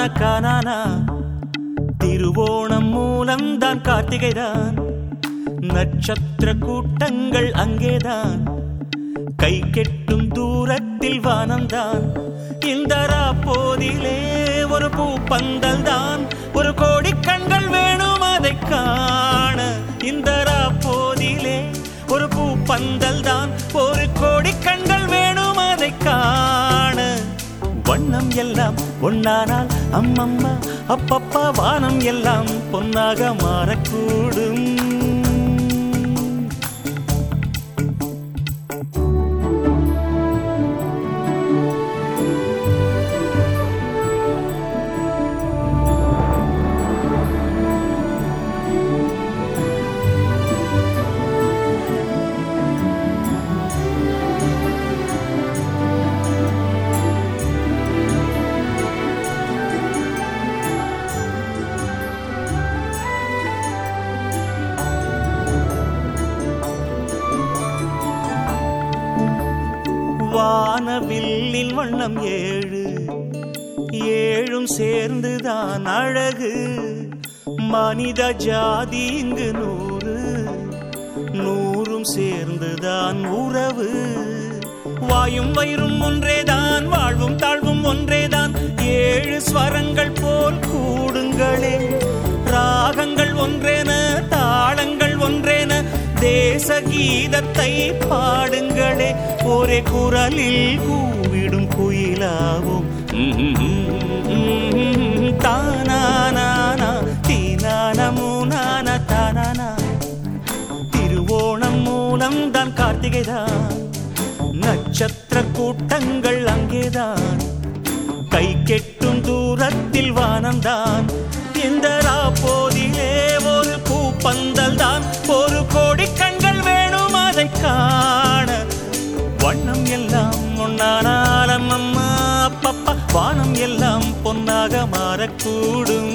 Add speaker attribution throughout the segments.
Speaker 1: கானானா திருவோணம் மூலம்தான் கார்த்திகைதான் நட்சத்திர கூட்டங்கள் அங்கேதான் கை கெட்டும் தூரத்தில் வானம்தான் இந்த போதிலே ஒரு பூப்பந்தல் தான் ஒரு கோடி கண்கள் வேணும் அதை காண இந்த போதிலே ஒரு பூப்பந்தல் தான் ஒரு கோடி கண்கள் வேணும் அதை காண வண்ணம் எல்லாம் ஒன்னானால் அம்மம்மா அப்பப்பா வானம் எல்லாம் பொன்னாக மாறக்கூடும் வானவில்லின் வண்ணம் ஏழு ஏழும் சேர்ந்துதான் அழகு மனித ஜாதி இங்கு நூறு நூறும் சேர்ந்துதான் உறவு வாயும் வயிறும் ஒன்றேதான் வாழ்வும் தாழ்வும் ஒன்றேதான் ஏழு ஸ்வரங்கள் போல் கூடுங்களே ராகங்கள் ஒன்றேன தாளங்கள் ஒன்றேன தேச கீதத்தை பாடுங்களே ஒரே குரலில் கூவிடும் குயிலாவும் தானானா தீனான மூனான தானானா திருவோணம் மூலம் தான் கார்த்திகைதான் நட்சத்திர கூட்டங்கள் அங்கேதான் கை கெட்டும் தூரத்தில் வானம்தான் இந்த போதிலே ஒரு பூப்பந்தல் தான் ஒரு கோடி கண்கள் வேணும் அதை காண வண்ணம் எல்லாம் ஒன்னானாலம் அம்மா அப்பப்பா வானம் எல்லாம் பொன்னாக மாறக்கூடும்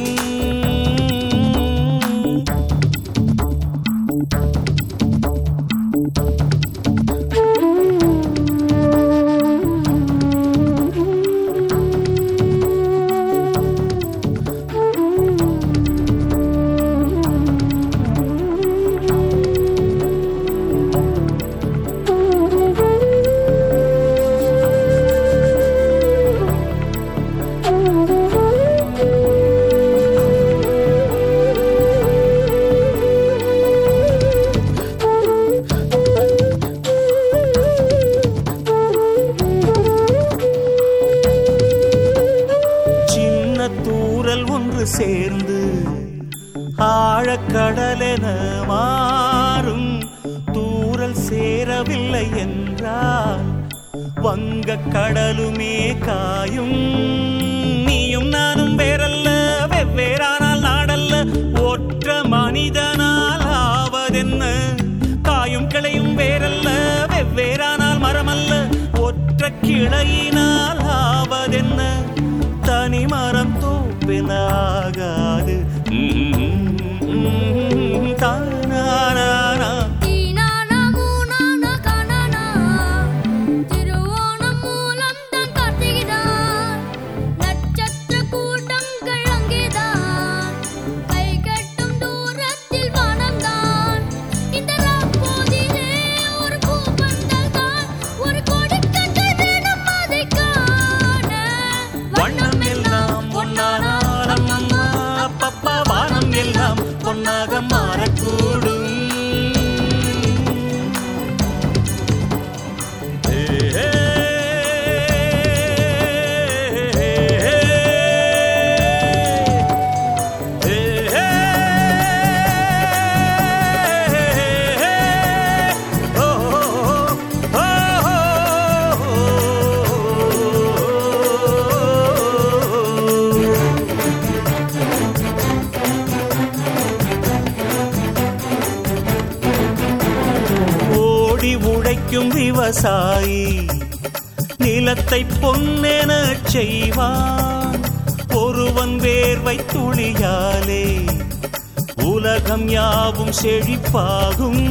Speaker 1: தூரல் ஒன்று சேர்ந்து ஆழக்கடலென மாறும் தூரல் சேரவில்லை என்றால் வங்க கடலுமே காயும் நீயும் நானும் வேறல்ல வெவ்வேறானால் நாடல்ல ஒற்ற மனிதனால் ஆவதென்ன காயும் கிளையும் வேறல்ல வெவ்வேறானால் மரமல்ல ஒற்ற கிளையினால் ஆவதென்ன தனி மரம் தோப்பினாகாது தானானா பொன்னாக மாறக்கூடும் உழைக்கும் விவசாயி நிலத்தை பொன்னென செய்வான் ஒருவன் வேர்வை துளியாலே உலகம் யாவும் செழிப்பாகும்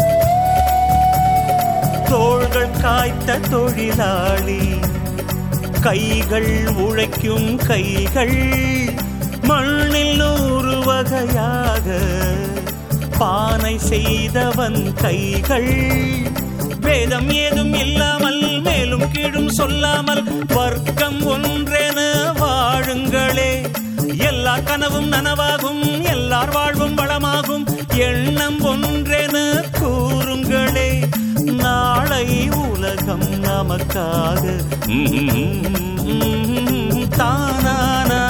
Speaker 1: தோள்கள் காய்த்த தொழிலாளி கைகள் உழைக்கும் கைகள் மண்ணில் 100 வகையாக பானை செய்தவன் கைகள் வேதம் ஏதும் இல்லாமல் மேலும் கீழும் சொல்லாமல் வர்க்கம் ஒன்றென வாழுங்களே. எல்லா கனவும் நனவாகும், எல்லார் வாழ்வும் வளமாகும், எண்ணம் ஒன்றென கூறுங்களே. நாளை உலகம் நமக்காக தானானா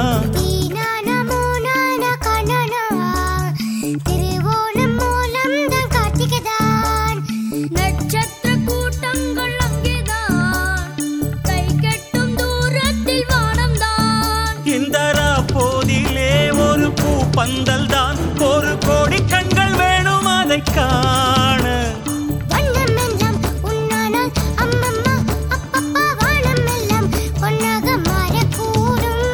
Speaker 1: பந்தல் தான் 1 கோடி கண்கள் வேணும் அதை காண.
Speaker 2: வண்ணமெல்லாம் உன்னானால் அம்மம்மா அப்பப்பா வானமெல்லாம் பொன்னாக மாறக்கூடும்.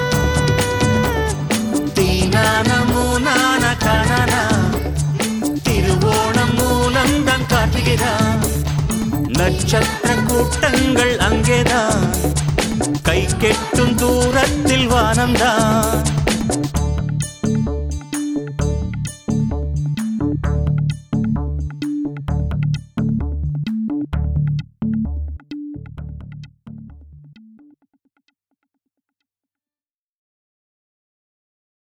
Speaker 1: தீனான மூனான காணனா திருவோணம் மூலம்தான் காட்டுகிறான். நட்சத்திர கூட்டங்கள் அங்கேதான், கை கெட்டும் தூரத்தில் வானம்தான்.